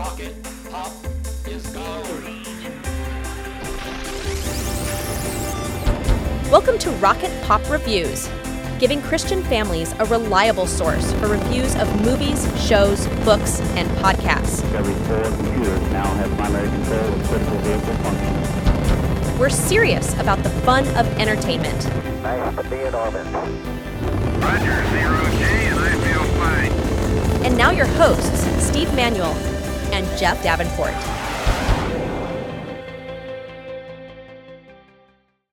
Rocket Pop is go. Welcome to Rocket Pop Reviews, giving Christian families a reliable source for reviews of movies, shows, books, and podcasts. Every 4 computers now have primary control of critical vehicle functions. We're serious about the fun of entertainment. Nice to be in orbit. Roger, 0J, and I feel fine. And now your hosts, Steve Manuel and Jeff Davenport.